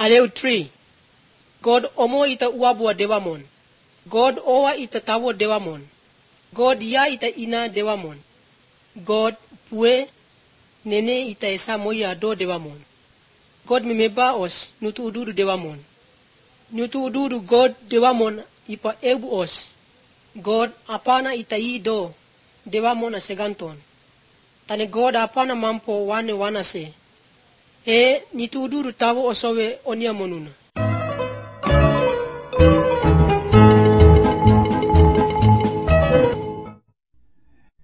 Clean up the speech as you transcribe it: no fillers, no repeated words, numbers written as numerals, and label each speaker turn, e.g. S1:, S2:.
S1: Aleu 3. God omo ita uabua dewamon. God owa ita tawo dewamon. God ya ita ina dewamon. God pue nene ita esa moya do dewamon. God mimeba os nutu ududu dewamon. Nutu ududu God dewamon ipa ebu os. God apana ita do dewamon aseganton. Tane God apana mampo wane wana se. Nitu ududu tawo osowe onia monuna.